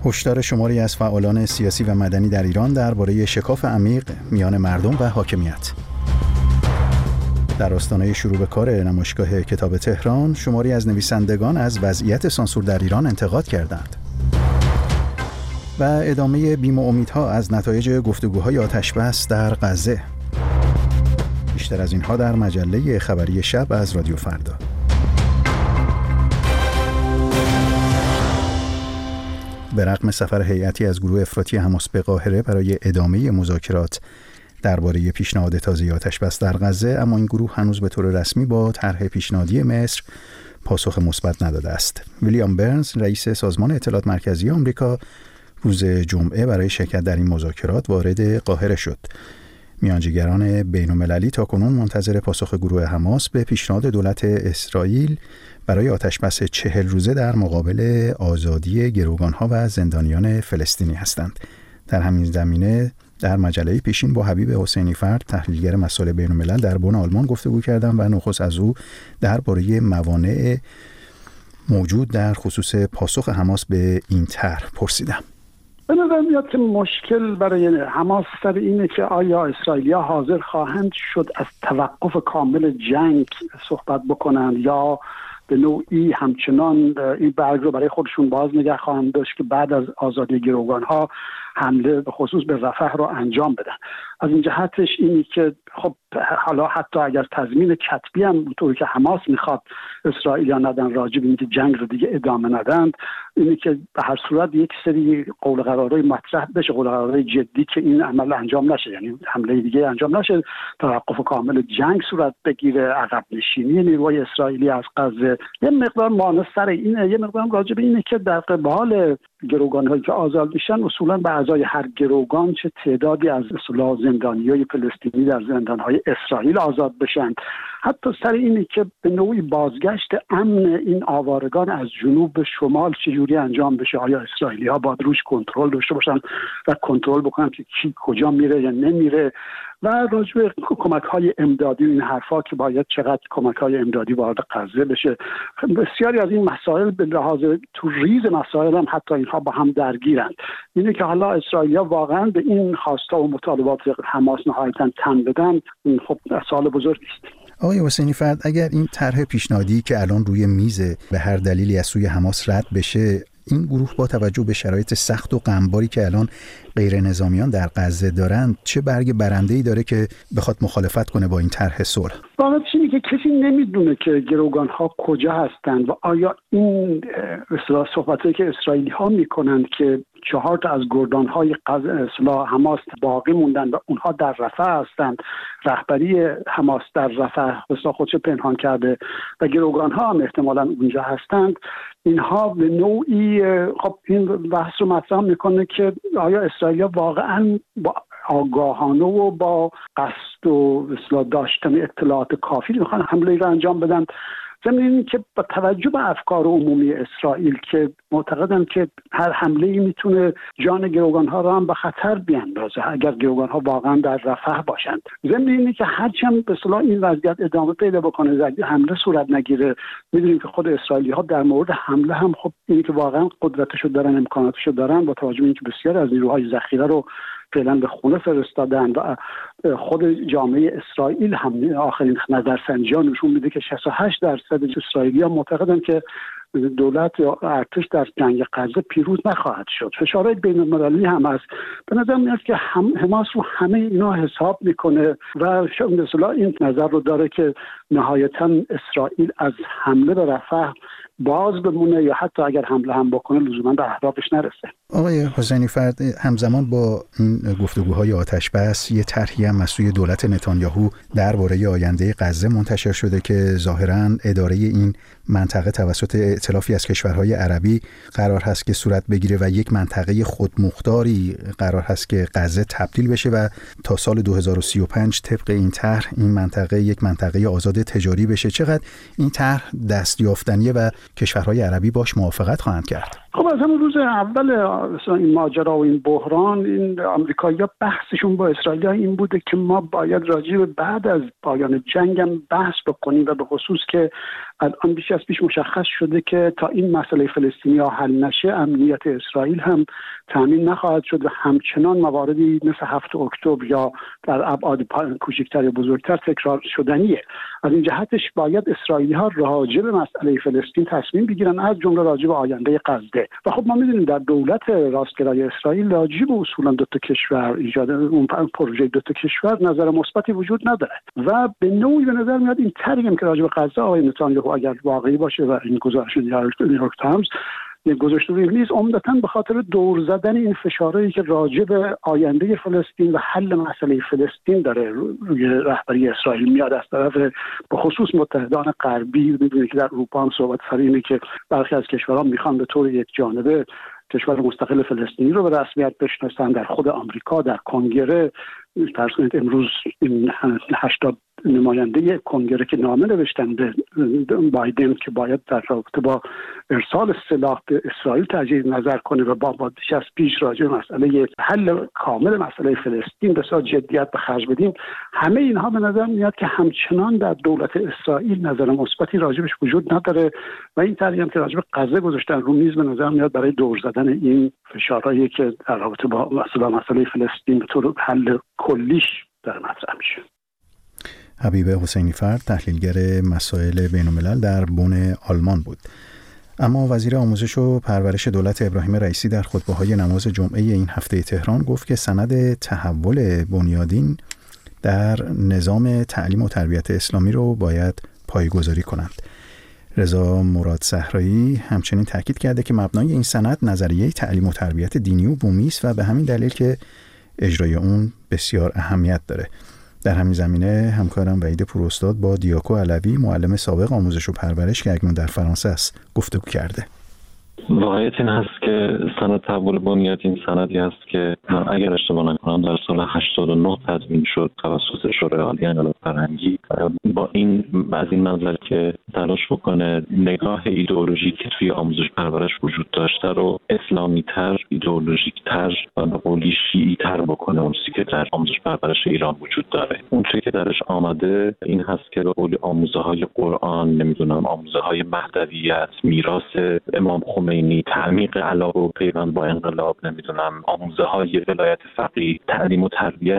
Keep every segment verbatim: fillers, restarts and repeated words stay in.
هشدار شماری از فعالان سیاسی و مدنی در ایران درباره شکاف عمیق میان مردم و حاکمیت. در آستانه شروع به کار نمایشگاه کتاب تهران، شماری از نویسندگان از وضعیت سانسور در ایران انتقاد کردند. و ادامه بیم و امیدها از نتایج گفتگوهای آتش‌بس در غزه. بیشتر از اینها در مجله خبری شب از رادیو فردا. به رغم سفر هیئتی از گروه افراطی حماس به قاهره برای ادامه مذاکرات درباره پیشنهاد تازه آتش‌بس در غزه، اما این گروه هنوز به طور رسمی با طرح پیشنهادی مصر پاسخ مثبت نداده است. ویلیام برنز، رئیس سازمان اطلاعات مرکزی آمریکا، روز جمعه برای شرکت در این مذاکرات وارد قاهره شد. میانجیگران بین‌المللی تاکنون منتظر پاسخ گروه حماس به پیشنهاد دولت اسرائیل برای آتش‌بس چهل روزه در مقابل آزادی گروگان‌ها و زندانیان فلسطینی هستند. در همین زمینه در مجله پیشین با حبیب حسینی فرد، تحلیلگر مسائل بین‌الملل در بن آلمان گفتگو کردم و نخست از او درباره موانع موجود در خصوص پاسخ حماس به این طرح پرسیدم. به نظر میاد که مشکل برای حماس سر اینه که آیا اسرائیلی‌ها حاضر خواهند شد از توقف کامل جنگ صحبت بکنند یا به نوعی همچنان این برگ رو برای خودشون باز نگه خواهند داشت که بعد از آزادی گروگان‌ها حمله به خصوص به رفح رو انجام بدن. از این جهتش اینی که خب حالا حتی اگر تضمین کتبی هم اونطوری که حماس میخواد اسرائیلی‌ها ندن راجع به اینکه جنگ رو دیگه ادامه ندن، اینی که به هر صورت یک سری قول قرارهای مطرح بشه، قول قرارهای جدی که این عمل انجام نشه، یعنی حمله دیگه انجام نشه، توقف کامل جنگ صورت بگیره، عقب نشینی نیروهای اسرائیلی از غزه. یه مقدار مانع سر اینه، یه مقدار راجع به اینه که در قبال گروگان‌هایی که آزاد میشن اصولاً به اعضای هر گروگان چه تعدادی از اصطلاح زندانیای فلسطینی در زندان‌های اسرائیل آزاد بشن. حتی سر اینی که به نوعی بازگشت امن این آوارگان از جنوب به شمال چجوری انجام بشه، آیا اسرائیلی‌ها باید روش کنترل داشته باشن و کنترل بکنن که کی کجا میره یا نمیره، و راجع به کمک‌های امدادی این حرفا که باید چقدر کمک‌های امدادی وارد غزه بشه. بسیاری از این مسائل به لحاظ تو ریز مسائل هم حتی اینها با هم درگیرند. اینه که حالا اسرائیل‌ها واقعا به این خواسته و مطالبات حماس نهایتاً تن بدن، خب سوال بزرگی است. آقای حسینی فرد، اگر این طرح پیشنهادی که الان روی میز به هر دلیلی از سوی حماس رد بشه، این گروه با توجه به شرایط سخت و غمباری که الان غیر نظامیان در غزه دارند، چه برگ برنده‌ای داره که بخواد مخالفت کنه با این طرح صلح؟ واقعا چیزی که کسی نمیدونه که گروگان‌ها کجا هستند و آیا این اصطلاح صحبتایی که اسرائیلی‌ها میکنند که چهار تا از گردان‌های اصطلاح حماس باقی موندن و اونها در رفح هستند، رهبری حماس در رفح اصطلاح خودشو پنهان کرده و گروگان‌ها هم احتمالاً اونجا هستند، اینها به نوعی خب این بحث رو مطرح میکنه که آیا اسرائیل‌ها واقعاً با آگاهانه و با قصد و اصطلاح داشتن اطلاعات کافی میخوان حمله رو انجام بدن، ضمن این که با توجه به افکار عمومی اسرائیل که معتقدن که هر حمله‌ای میتونه جان گروگان‌ها رو هم به خطر بیاندازه اگر گروگان‌ها واقعا در رفح باشند. ضمن اینه که هرچند به اصطلاح این وضعیت ادامه پیدا بکنه، اگر حمله صورت نگیره، می‌دونیم که خود اسرائیلی‌ها در مورد حمله هم خب اینی که واقعا قدرتشو دارن، امکاناتشو دارن، با توجه به اینکه بسیار از نیروهای ذخیره رو فعلا به خونه فرستادن و خود جامعه اسرائیل هم آخرین نظرسنجی‌ها نشون میده که شصت و هشت درصد اسرائیلی‌ها معتقدن که دولت یا ارتش در جنگ غزه پیروز نخواهد شد. فشارهای بین‌المللی هم هست. به نظر میاد که هم حماس رو همه اینا حساب میکنه و مثلا این نظر رو داره که نهایتاً اسرائیل از حمله به رفح باز بمونه یا حتی اگر حمله هم بکنه لزوما به اهدافش نرسه. آقای حسینی فرد، همزمان با این گفتگوهای آتش‌بس یه طرحی هم از سوی دولت نتانیاهو درباره آینده غزه منتشر شده که ظاهراً اداره این منطقه توسط ائتلافی از کشورهای عربی قرار هست که صورت بگیره و یک منطقه خودمختاری قرار هست که غزه تبدیل بشه و تا سال دو هزار و سی و پنج طبق این طرح این منطقه یک منطقه آزاد تجاری بشه. چقدر این طرح دستیافتنیه و کشورهای عربی باش موافقت خواهند کرد؟ خب از همون روز اول این ماجرا و این بحران، این آمریکایی‌ها بحثشون با اسرائیل این بوده که ما باید راجع به بعد از پایان جنگ هم بحث بکنیم و به خصوص که الان بیش از پیش مشخص شده که تا این مسئله فلسطینی‌ها حل نشه امنیت اسرائیل هم تامین نخواهد شد و همچنان مواردی مثل هفت اکتبر یا در ابعاد کوچکتر یا بزرگتر تکرار شدنیه. از این جهتش باید اسرائیلی‌ها راجع به مسئله فلسطین تصمیم بگیرن، از جمله راجع به آینده غزه. و خب ما می‌دونیم در دولت راستگرای اسرائیل راجع به اصولا دو تا کشور، ایجاد اون پروژه دو تا کشور نظر مثبتی وجود نداره و به نوعی به نظر میاد این طرحی که راجع به غزه آقای نتانیاهو اگر واقعی باشه و این گزارش نیویورک تایمز گذاشته روی میز، عمدتاً به خاطر دور زدن این فشارهایی که راجع به آینده فلسطین و حل مسئله فلسطین داره روی رهبری اسرائیل میاد از طرف به خصوص متحدان غربی. می‌دونید که در اروپا هم صحبت سر اینه که برخی از کشورها میخوان به طور یک جانبه کشور مستقل فلسطینی رو به رسمیت بشناسن. در خود آمریکا در کنگره فرض کنید امروز این هشتاد نماینده کنگره که نامه نوشتن به بایدن که باید در رابطه با ارسال سلاح به اسرائیل تجدید نظر کنه و با بادش از پیش راجع به مسئله حل کامل مسئله فلسطین بسیار جدیت به خرج بدیم. همه اینها به نظر میاد که همچنان در دولت اسرائیل نظر مثبتی راجبش وجود نداره و این طرحی هم که راجب غزه گذاشتن رو میز به نظر میاد برای دور زدن این فشارهایی که در رابطه با مسئله مسئله فلسطین به طور حل کلیش در مطرح میشه. حبیب حسینی فرد، تحلیلگر مسائل بین‌الملل در بن آلمان بود. اما وزیر آموزش و پرورش دولت ابراهیم رئیسی در خطبه‌های نماز جمعه این هفته تهران گفت که سند تحول بنیادین در نظام تعلیم و تربیت اسلامی رو باید پایه‌گذاری کنند. رضا مراد صحرایی همچنین تاکید کرده که مبنای این سند نظریه تعلیم و تربیت دینی و بومی است و به همین دلیل که اجرای اون بسیار اهمیت داره. در همین زمینه همکارم وحید پوراستاد با دیاکو علوی، معلم سابق آموزش و پرورش که اکنون در فرانسه است، گفتگو کرده. واقعیت این هست که سند تحول بنیادین سندی است که اگر اشتباه نکنم در سال هشتاد و نه تدوین شد توسط شورای عالی انقلاب فرهنگی با این از این منظر که تلاش بکنه نگاه ایدئولوژیکی که توی آموزش پرورش وجود داشته رو اسلامی تر، ایدئولوژیک تر و به قولی شیعی تر بکنه. اون چیزی که در آموزش پرورش ایران وجود داره، اون چیزی که درش آمده این هست که به قولی آموزه های قرآن، نمیدونم آموزه های مهدویت، میراث امام خمینی، تعمیق علاقه و پیوند با انقلاب، نمیدونم آموزه های ولایت فقیه، تعلیم و تربیت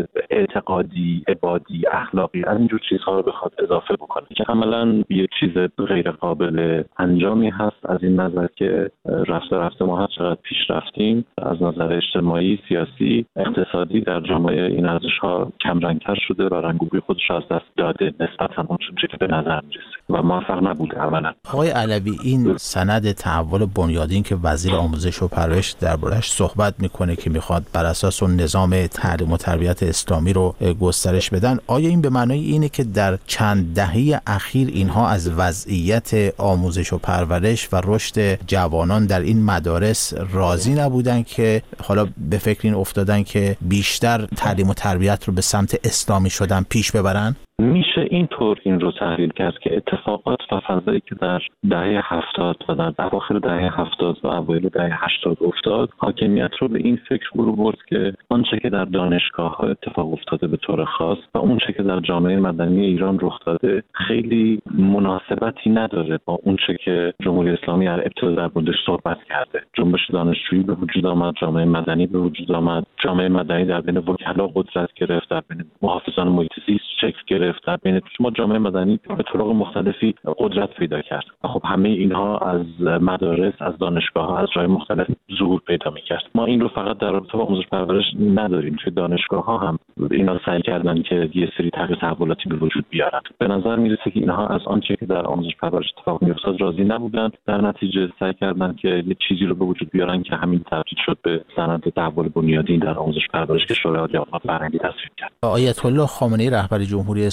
اعتقادی، عبادی، اخلاقی، از اینجور چیزها رو بخواد اضافه بکنه که عملاً یه چیز غیر قابل انجامی هست از این نظر که رفته رفته ما هر چقدر پیش رفتیم از نظر اجتماعی، سیاسی، اقتصادی در جامعه این ارزش‌ها کم رنگ‌تر شده و رنگ و بوی خودش از دست داده نسبتاً اون چیزی که به نظر میرسه و موفق نبوده عملاً. آقای علوی، این سند تحول بنیادین که وزیر آموزش و پرورش درباره‌اش صحبت میکنه که میخواد بر اساس اون نظام تعلیم و تربیت اسلامی رو گسترش بدن، آیا این به معنای اینه که در چند دهه اخیر اینها از وضعیت آموزش و پرورش و رشد جوانان در این مدارس راضی نبودن که حالا به فکر این افتادن که بیشتر تعلیم و تربیت رو به سمت اسلامی شدن پیش ببرن؟ میشه اینطور این رو تحلیل کرد که اتفاقات و فضایی که در دهه هفتاد و در اواخر دهه هفتاد و اوایل دهه هشتاد افتاد حاکمیت رو به این فکر برو برد که آنچه که در دانشگاه ها اتفاق افتاده به طور خاص و اونچه که در جامعه مدنی ایران رخ داده خیلی مناسبتی نداره با اونچه که جمهوری اسلامی در ابتدا در موردش صحبت کرده. جنبش دانشجویی به وجود آمد، جامعه مدنی به وجود آمد، جامعه مدنی در بین وکلا قدرت گرفت، در بین محافظان محیط زیست شکل گرفت، در بین شما جامعه مدنی به طرق مختلفی قدرت پیدا کرد. خب همه اینها از مدارس، از دانشگاه‌ها، از جای مختلف ظهور پیدا می‌کرد. ما این رو فقط در رابطه با آموزش پرورش نداریم، توی دانشگاه‌ها هم اینا سعی کردن که یه سری تغییر تحولاتی به وجود بیارن. به نظر میرسه که اینها از آنچه که در آموزش پرورش اتفاق می‌افتاد راضی نبودن، در نتیجه سعی کردن که یه چیزی رو به وجود بیارن که همین تبدیل شد به سند تحول بنیادین در آموزش پرورش که شورای عالی انقلاب فرهنگی تصویب کرد. آیت الله خامنه‌ای رهبر جمهوری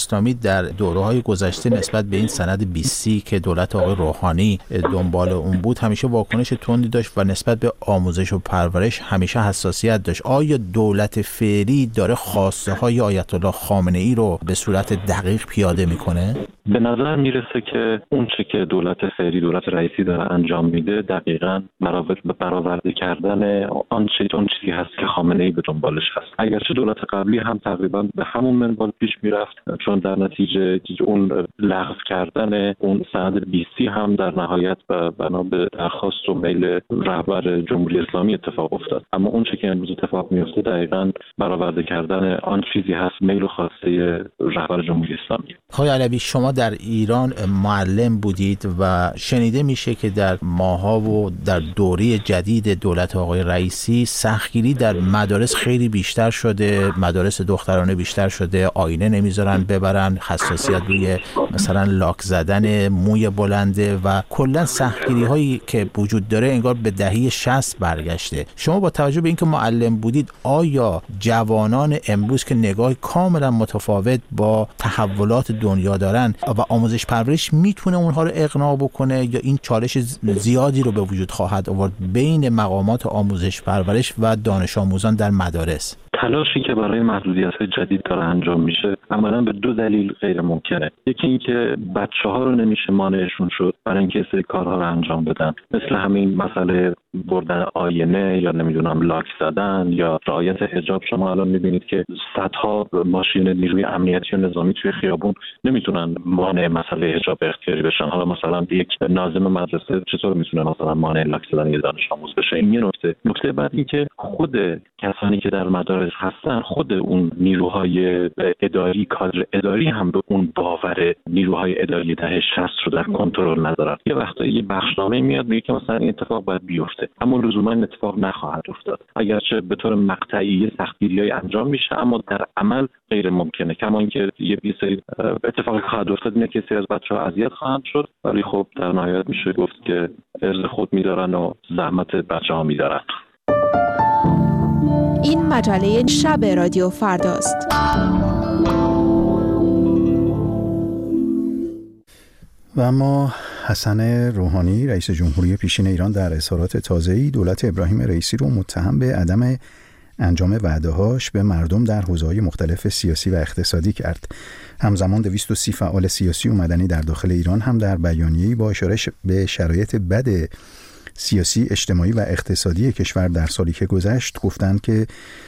اسلامی در دوره‌های گذشته نسبت به این سند بیستی که دولت آقای روحانی دنبال اون بود همیشه واکنش تندی داشت و نسبت به آموزش و پرورش همیشه حساسیت داشت. آیا دولت فعلی داره خواسته های آیت الله خامنه‌ای رو به صورت دقیق پیاده میکنه؟ به نظر میرسه که اون چه که دولت فعلی، دولت رئیسی داره انجام میده دقیقاً برآورده کردن آن چیزی هست که خامنه‌ای به دنبالش هست. اگرچه دولت قبلی هم تقریبا به همون منوال پیش میرفت، چون در نتیجه اون لغو کردن اون سند بیستی هم در نهایت بنا به درخواست و میل رهبر جمهوری اسلامی اتفاق افتاد. اما اون چه که امروز اتفاق میفته دقیقاً برآورده کردن آن چیزی هست میل و خواسته رهبر جمهوری اسلامی. آقای علوی، شما در ایران معلم بودید و شنیده میشه که در ماها و در دوره جدید دولت آقای رئیسی سختگیری در مدارس خیلی بیشتر شده، مدارس دخترانه بیشتر شده، آینه نمیذارن ببرن، حساسیت روی مثلا لاک زدن، موی بلنده و کلا سختگیری هایی که وجود داره انگار به دهه شصت برگشته. شما با توجه به اینکه معلم بودید، آیا جوانان امروز که نگاه کاملا متفاوت با تحولات دنیا دارن و آموزش پرورش میتونه اونها رو اقناع بکنه یا این چالش زیادی رو به وجود خواهد آورد بین مقامات آموزش پرورش و دانش آموزان در مدارس؟ تلاشی که برای محدودیت‌های جدید داره انجام میشه عملاً به دو دلیل غیر ممکنه. یکی این که بچه‌ها رو نمیشه مانعشون شد برای اینکه سری کارها رو انجام بدن، مثل همین مسئله بردن آینه یا نمیدونم لاک زدن یا رعایت حجاب. شما الان میبینید که صدها ماشین نیروی امنیتی و نظامی توی خیابون نمیتونن مانع مسئله حجاب اختیاری بشن. حالا مثلا یک ناظم مدرسه چطور میتونه مثلا مانع لاک زدن یه دانش آموز بشه؟ این یه نکته. نکته بعد این که خود کسانی که در مدارس هستن، خود اون نیروهای اداری، کادر اداری هم به اون باور نیروهای اداری دهه شصت رو در کنترل ندارن. یه وقتا یه بخشنامه میاد میگه که مثلا این اتفاق باید بیفته، اما لزوما این اتفاق نخواهد افتاد. اگرچه به طور مقطعی سختگیری‌های انجام میشه، اما در عمل غیر ممکنه. کما اینکه یه سری اتفاقی خواهد افتاد، اینه که سری از بچه‌ها اذیت خواهند شد، ولی خب در نهایت میشه گفت که ارز خود میدارن و زحمت بچه‌ها میدارن. این مجله شب رادیو فرداست. و اما حسن روحانی رئیس جمهوری پیشین ایران در اظهارات تازه‌ای دولت ابراهیم رئیسی رو متهم به عدم انجام وعده‌هاش به مردم در حوزه‌های مختلف سیاسی و اقتصادی کرد. همزمان دویست و سی فعال سیاسی و مدنی در داخل ایران هم در بیانیه‌ای با اشاره به شرایط بد سیاسی، اجتماعی و اقتصادی کشور در سالی که گذشت گفتند که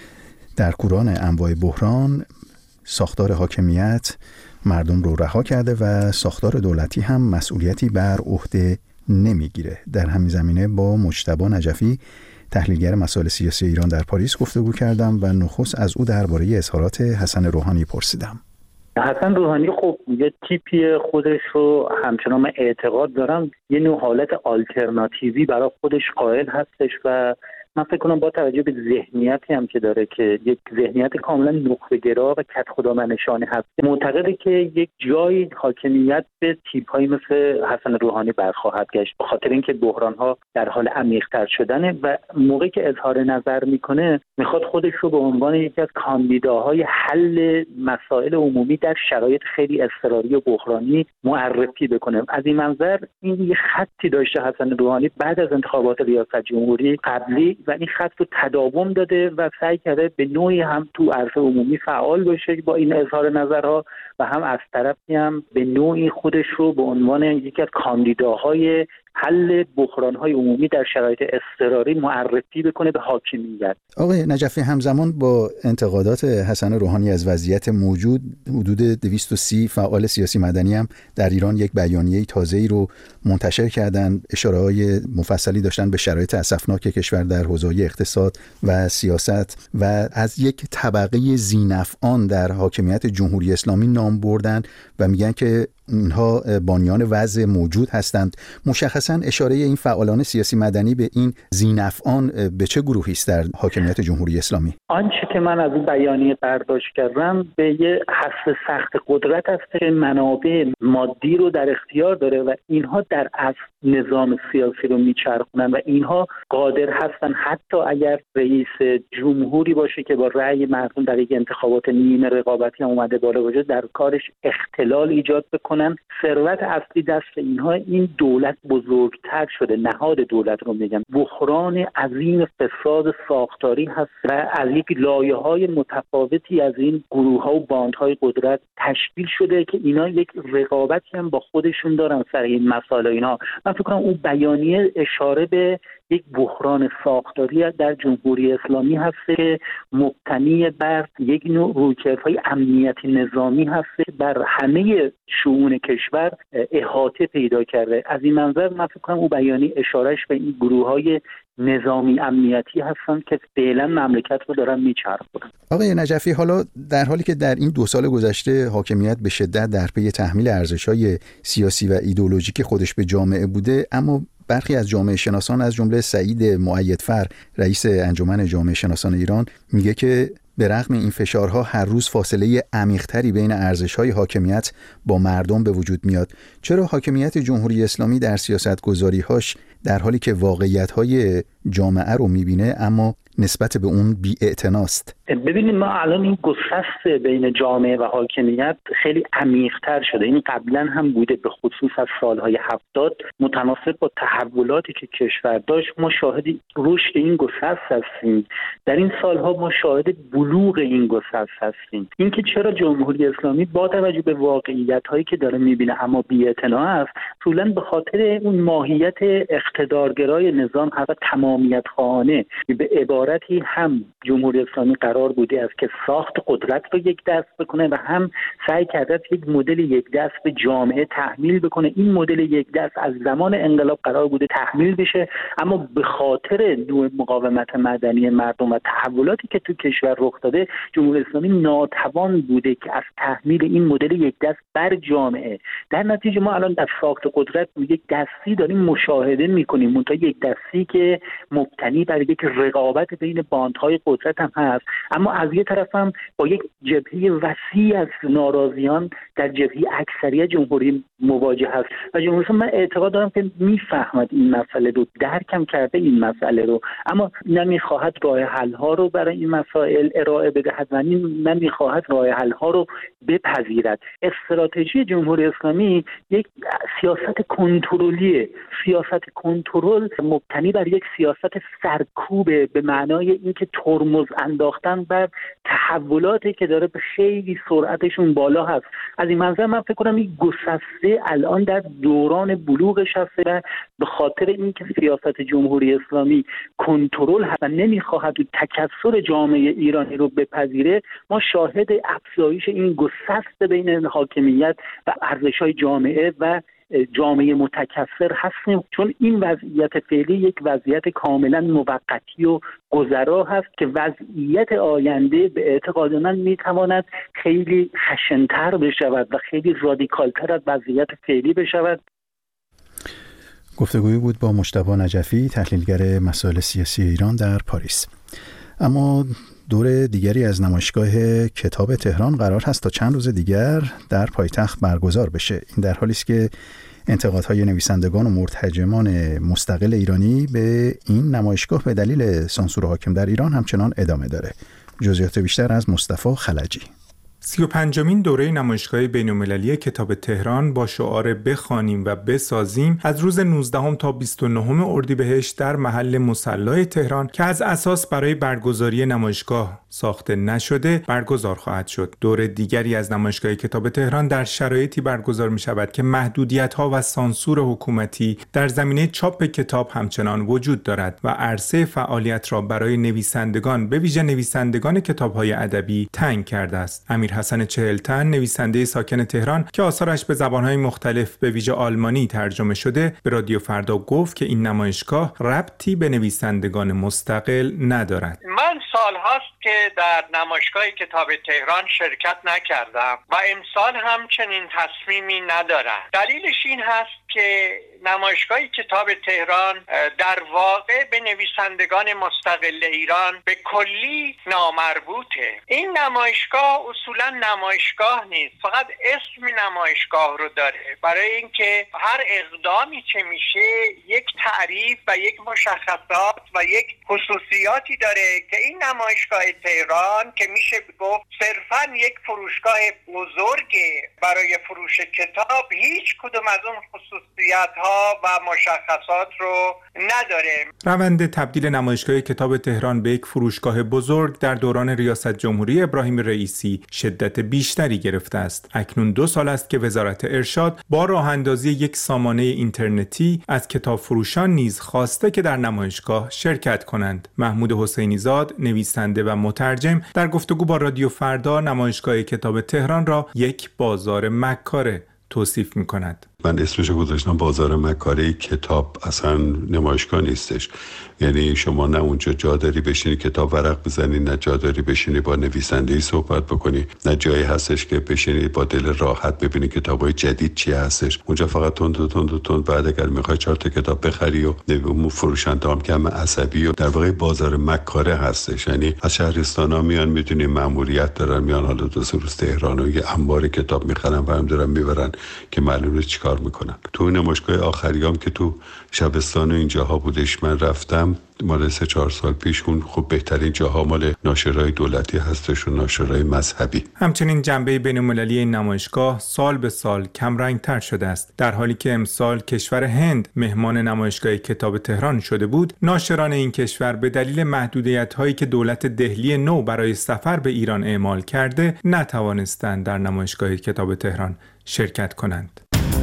در کوران انواع بحران ساختار حاکمیت مردم رو رها کرده و ساختار دولتی هم مسئولیتی بر عهده نمیگیره. در همین زمینه با مجتبی نجفی تحلیلگر مسائل سیاسی ایران در پاریس گفتگو کردم و نخست از او درباره اظهارات حسن روحانی پرسیدم. حسن روحانی خب یه تیپی خودش رو همچنان من اعتقاد دارم یه نوع حالت آلترناتیوی برای خودش قائل هستش و من فکر کنم با توجه به ذهنیتی هم که داره که یک ذهنیت کاملا نخبه‌گرا و کدخدامنشانه هست، معتقده که یک جایی حاکمیت به تیپ‌هایی مثل حسن روحانی برخواهد گشت، به خاطر اینکه بحران‌ها در حال عمیق‌تر شدنه و موقعی که اظهار نظر میکنه میخواد خودش رو به عنوان یکی از کاندیداهای حل مسائل عمومی در شرایط خیلی اضطراری و بحرانی معرفی بکنه. از این منظر این یه خطی داشته حسن روحانی بعد از انتخابات ریاست جمهوری قبلی و این خط رو تداوم داده و سعی کرده به نوعی هم تو عرصه عمومی فعال باشه با این اظهار نظرها و هم از طرفی هم به نوعی خودش رو به عنوان یکی از کاندیداهای حل بحران‌های عمومی در شرایط اضطراری معرفی بکنه به حاکمیت. آقای نجفی، همزمان با انتقادات حسن روحانی از وضعیت موجود، حدود دویست و سی فعال سیاسی مدنی هم در ایران یک بیانیه تازه‌ای رو منتشر کردن، اشاره‌های مفصلی داشتن به شرایط اسفناک کشور در حوزه‌های اقتصاد و سیاست و از یک طبقه ذی‌نفعان در حاکمیت جمهوری اسلامی نام بردن و میگن که اینها بانیان وضع موجود هستند. مشخصاً اشاره این فعالان سیاسی مدنی به این ذینفعان به چه گروهی است در حاکمیت جمهوری اسلامی؟ آنچه که من از این بیانیه برداشت کردم به یه حس سخت قدرت است که منابع مادی رو در اختیار داره و اینها در اصل نظام سیاسی رو میچرخونن و اینها قادر هستن حتی اگر رئیس جمهوری باشه که با رأی مردم در یک انتخابات نیمه رقابتی هم اومده بالا باشه در کارش اختلال ایجاد بکنن. ثروت اصلی دست اینها. این دولت بزرگتر شده، نهاد دولت رو میگم، بحران عظیم فساد ساختاری هست و از یک لایه‌های متفاوتی از این گروه‌ها و باندهای قدرت تشکیل شده که اینا یک رقابتی هم با خودشون دارن سر این مسائل. اینا من فکر کنم اون بیانیه اشاره به یک بحران ساختاری در جمهوری اسلامی هست که مبتنی بر یک نوع رویکردهای امنیتی نظامی هست که بر همه شئون کشور احاطه پیدا کرده. از این منظر من فکر کنم اون بیانیه اشارهش به این گروه‌های نظامی امنیتی هستند که فعلا مملکت رو دارن میچرخونن. آقای نجفی، حالا در حالی که در این دو سال گذشته حاکمیت به شدت در پی تحمیل ارزش‌های سیاسی و ایدئولوژیک خودش به جامعه بوده، اما برخی از جامعه شناسان از جمله سعید مؤیدفر رئیس انجمن جامعه شناسان ایران میگه که به رغم این فشارها هر روز فاصله عمیق‌تری بین ارزش‌های حاکمیت با مردم به وجود میاد. چرا حاکمیت جمهوری اسلامی در سیاست‌گذاری‌هاش در حالی که واقعیت‌های جامعه رو می‌بینه اما نسبت به اون بی‌اعتناست؟ ببینید ما الان این گسست بین جامعه و حاکمیت خیلی عمیق‌تر شده. این قبلا هم بوده، به خصوص از سالهای هفتاد متناسب با تحولاتی که کشور داشت ما شاهد رشد این گسست هستیم. در این سالها ما شاهد بلوغ این گسست هستیم. اینکه چرا جمهوری اسلامی با توجه به واقعیت‌هایی که داره می‌بینه اما بی‌اعتنا است، اصولاً به خاطر اون ماهیت اقتدارگرای نظام هست، تمامیت خواهانه. به عبارتی هم جمهوری اسلامی قرار بوده است که ساخت قدرت رو یک دست بکنه و هم سعی کرده یک مدل یک دست به جامعه تحمیل بکنه. این مدل یک دست از زمان انقلاب قرار بوده تحمیل بشه، اما به خاطر نوع مقاومت مدنی مردم و تحولاتی که تو کشور رخ داده جمهوری اسلامی ناتوان بوده که از تحمیل این مدل یک دست بر جامعه. در نتیجه ما الان در ساخت قدرت یک دستی داریم مشاهده میکنیم، منتها یک دستی که مبتنی بر یک رقابت بین باندهای قدرت هم هست، اما از یه طرف هم با یک جبهه وسیع از ناراضیان در جبهه اکثریت جمهوری مواجه هست و جمهوری من اعتقاد دارم که میفهمد این مسئله رو، درکم کرده این مسئله رو، اما نمیخواهد راه حل ها رو برای این مسائل ارائه بدهد و نمیخواهد راه حل ها رو بپذیرد. استراتژی جمهوری اسلامی یک سیاست کنترلیه، سیاست کنترل مبتنی بر یک سیاست سرکوبه، به معنای اینکه ترمز انداختن بر تحولاتی که داره به خیلی سرعتشون بالا هست. از این منظر من فکر کنم این گسسته الان در دوران بلوغش هست و به خاطر اینکه سیاست جمهوری اسلامی کنترل هست و نمیخواهد تکثر جامعه ایرانی رو بپذیره، ما شاهد افزایش این گسست بین حاکمیت و ارزش‌های جامعه و جامعه متکثر هستیم، چون این وضعیت فعلی یک وضعیت کاملا موقتی و گذرا هست که وضعیت آینده به اعتقاد من میتواند خیلی خشن‌تر بشود و خیلی رادیکال‌تر از وضعیت فعلی بشود. گفتگویی بود با مجتبی نجفی، تحلیلگر مسائل سیاسی ایران در پاریس. اما دور دیگری از نمایشگاه کتاب تهران قرار هست تا چند روز دیگر در پایتخت برگزار بشه. این در حالی است که انتقادهای نویسندگان و مرتجمان مستقل ایرانی به این نمایشگاه به دلیل سانسور حاکم در ایران همچنان ادامه داره. جزئیات بیشتر از مصطفی خلجی. سی و پنجمین دوره نمایشگاه بین‌المللی کتاب تهران با شعار بخوانیم و بسازیم از روز نوزدهم تا بیست و نهم اردیبهشت در محل مصلی تهران که از اساس برای برگزاری نمایشگاه ساخته نشده برگزار خواهد شد. دور دیگری از نمایشگاه کتاب تهران در شرایطی برگزار می شود که محدودیت‌ها و سانسور حکومتی در زمینه چاپ کتاب همچنان وجود دارد و عرصه فعالیت را برای نویسندگان به ویژه نویسندگان کتاب‌های ادبی تنگ کرده است. امیر حسن چهلتن، نویسنده ساکن تهران که آثارش به زبان‌های مختلف به ویژه آلمانی ترجمه شده، به رادیو فردا گفت که این نمایشگاه ربطی به نویسندگان مستقل ندارد. من سال‌هاست که در نمایشگاه کتاب تهران شرکت نکردم و امسال هم چنین تصمیمی ندارم. دلیلش این هست که نمایشگاه کتاب تهران در واقع به نویسندگان مستقل ایران به کلی نامربوطه. این نمایشگاه اصولا نمایشگاه نیست، فقط اسم نمایشگاه رو داره، برای اینکه هر اقدامی که میشه یک تعریف و یک مشخصات و یک خصوصیاتی داره که این نمایشگاه تهران که میشه گفت صرفا یک فروشگاه بزرگ برای فروش کتاب هیچ کدوم از اون خصوصیات ها و مشخصات رو نداره. روند تبدیل نمایشگاه کتاب تهران به یک فروشگاه بزرگ در دوران ریاست جمهوری ابراهیم رئیسی شدت بیشتری گرفته است. اکنون دو سال است که وزارت ارشاد با راه اندازی یک سامانه اینترنتی از کتاب فروشان نیز خواسته که در نمایشگاه شرکت کنند. محمود حسینی زاد، نویسنده و مترجم، در گفتگو با رادیو فردا نمایشگاه کتاب تهران را یک بازار مکاره توصیف می‌کند. من اسمشو گذاشتم بازار مکاره. کتاب اصلا نمایشگاه نیستش، یعنی شما نه اونجا جا داری بشینی کتاب ورق بزنی، نه جا داری بشینی با نویسنده‌ای صحبت بکنی، نه جایی هستش که بشینی با دل راحت ببینی کتابای جدید چی هستش. اونجا فقط تند تند تند بعد اگر میخوای چهار تا کتاب بخری و اون فروشنده هم که هم عصبی و در واقع بازار مکاره هستش. یعنی از شهرستانا میان، میدونی ماموریت دارن، میان حالا دو سه روز تهران و یه انبار کتاب میخرن و هم دارن میبرن که معلومه چیکار میکنن. تو نمایشگاه آخریام که تو شبستان و اینجاها بودش من رفتم مال سه چهار سال پیش، اون خب بهترین جاها مال ناشرای دولتی هستش و ناشرای مذهبی. همچنین جنبه بین‌المللی این نمایشگاه سال به سال کم رنگ تر شده است. در حالی که امسال کشور هند مهمان نمایشگاه کتاب تهران شده بود، ناشران این کشور به دلیل محدودیت‌هایی که دولت دهلی نو برای سفر به ایران اعمال کرده نتوانستند در نمایشگاه کتاب تهران شرکت کنند.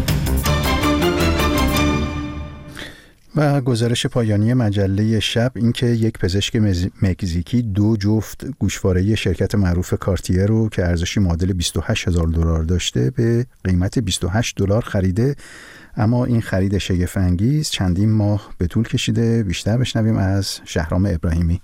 و گزارش پایانی مجله شب این که یک پزشک مکزیکی دو جفت گوشواره شرکت معروف کارتیه رو که ارزشی معادل بیست و هشت هزار دلار داشته به قیمت بیست و هشت دلار خریده، اما این خرید شگفت‌انگیز چندین ماه به طول کشیده. بیشتر بشنویم از شهرام ابراهیمی.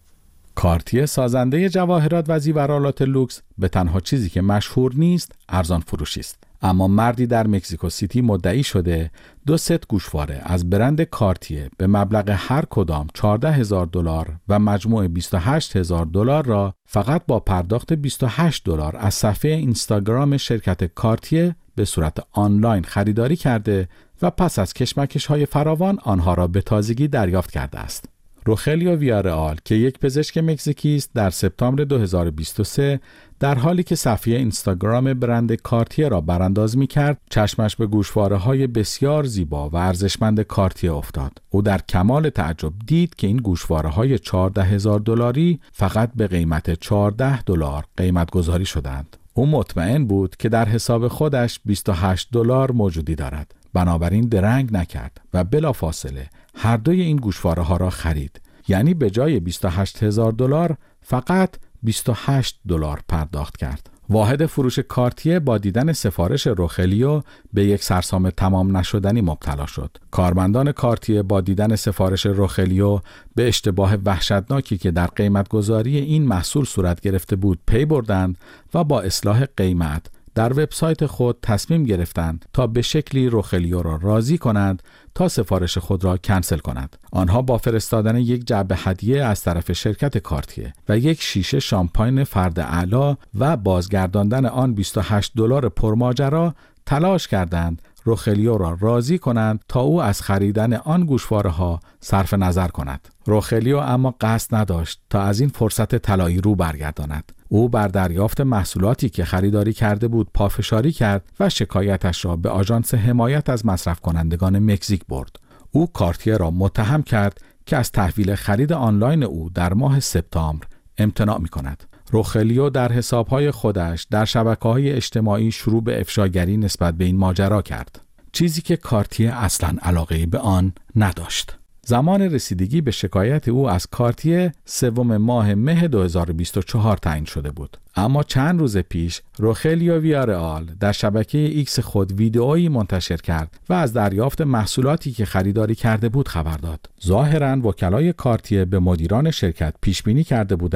کارتیه سازنده جواهرات و زیورآلات لوکس به تنها چیزی که مشهور نیست ارزان فروشی است. اما مردی در مکزیکو سیتی مدعی شده دو ست گوشواره از برند کارتیه به مبلغ هر کدام چهارده هزار دلار و مجموع بیست و هشت هزار دلار را فقط با پرداخت بیست و هشت دلار از صفحه اینستاگرام شرکت کارتیه به صورت آنلاین خریداری کرده و پس از کشمکش‌های فراوان آنها را به تازگی دریافت کرده است. روخلیو ویارئال که یک پزشک مکزیکی است در سپتامبر دو هزار و بیست و سه در حالی که صفحه اینستاگرام برند کارتیه را برانداز می‌کرد، چشمش به گوشواره‌های بسیار زیبا و ارزشمند کارتیه افتاد. او در کمال تعجب دید که این گوشواره‌های چهارده هزار دلاری فقط به قیمت چهارده دلار قیمت گذاری شدند. او مطمئن بود که در حساب خودش بیست و هشت دلار موجودی دارد. بنابراین درنگ نکرد و بلافاصله هر دوی این گوشواره ها را خرید. یعنی به جای بیست و هشت هزار دلار فقط بیست و هشت دلار پرداخت کرد. واحد فروش کارتیه با دیدن سفارش روخلیو به یک سرسام تمام نشدنی مبتلا شد. کارمندان کارتیه با دیدن سفارش روخلیو به اشتباه وحشتناکی که در قیمت گذاری این محصول صورت گرفته بود پی بردند و با اصلاح قیمت در وبسایت خود تصمیم گرفتند تا به شکلی روخلیو را راضی کنند تا سفارش خود را کنسل کند. آنها با فرستادن یک جعبه هدیه از طرف شرکت کارتیه و یک شیشه شامپاین فرد اعلی و بازگرداندن آن بیست و هشت دلار پرماجرا تلاش کردند روخلیو را راضی کنند تا او از خریدن آن گوشواره ها صرف نظر کند. روخلیو اما قصد نداشت تا از این فرصت طلایی رو برگرداند. او بر دریافت محصولاتی که خریداری کرده بود پافشاری کرد و شکایتش را به آژانس حمایت از مصرف کنندگان مکزیک برد. او کارتیه را متهم کرد که از تحویل خرید آنلاین او در ماه سپتامبر امتناع می کند. روخلیو در حسابهای خودش در شبکه‌های اجتماعی شروع به افشاگری نسبت به این ماجرا کرد، چیزی که کارتیه اصلاً علاقه‌ای به آن نداشت. زمان رسیدگی به شکایت او از کارتیه سوم ماه مه دو هزار و بیست و چهار تعیین شده بود. اما چند روز پیش روخلیو ویارئال در شبکه ایکس خود ویدئویی منتشر کرد و از دریافت محصولاتی که خریداری کرده بود خبر داد. ظاهراً وکلای کارتیه به مدیران شرکت پیش بینی کرده بودند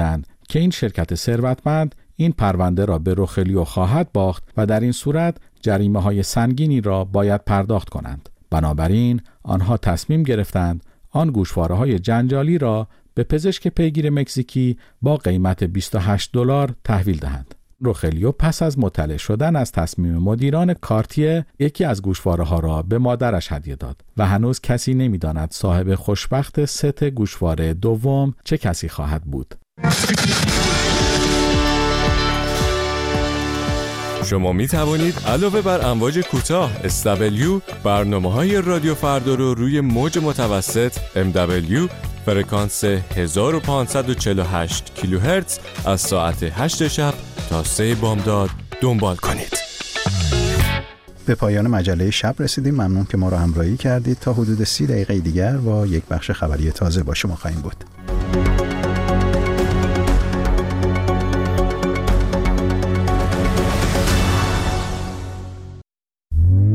که این شرکت ثروتمند این پرونده را به روخلیو خواهد باخت و در این صورت جریمه های سنگینی را باید پرداخت کنند. بنابراین آنها تصمیم گرفتند آن گوشواره های جنجالی را به پزشک پیگیر مکزیکی با قیمت بیست و هشت دلار تحویل دهند. روخلیو پس از مطلع شدن از تصمیم مدیران کارتیه یکی از گوشواره ها را به مادرش هدیه داد و هنوز کسی نمی‌داند صاحب خوشبخت ست گوشواره دوم چه کسی خواهد بود. شما می توانید علاوه بر امواج کوتاه اس دبلیو برنامه‌های رادیو فردا رو روی موج متوسط ام دبلیو فرکانس هزار و پانصد و چهل و هشت کیلوهرتز از ساعت هشت شب تا سه بامداد دنبال کنید. به پایان مجله شب رسیدیم. ممنون که ما را همراهی کردید. تا حدود سی دقیقه دیگر با یک بخش خبری تازه با شما خواهیم بود.